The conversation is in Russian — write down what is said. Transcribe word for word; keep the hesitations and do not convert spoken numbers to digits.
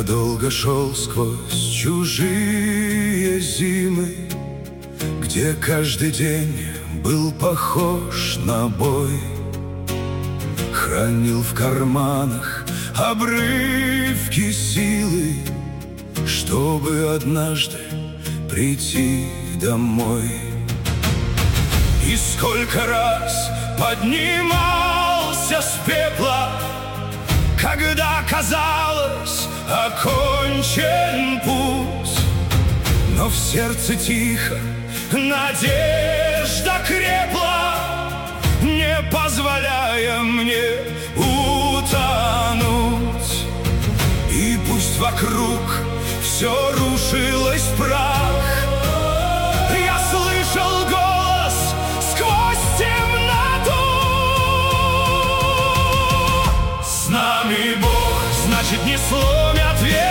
долго шел сквозь чужие зимы, где каждый день был похож на бой. Хранил в карманах обрывки силы, чтобы однажды прийти домой. И сколько раз поднимался с пепла, когда казалось окончен путь, но в сердце тихо надежда крепла, не позволяя мне утонуть. И пусть вокруг все рушилось в прах, я слышал голос сквозь темноту: с нами Бог, значит, не сломят век.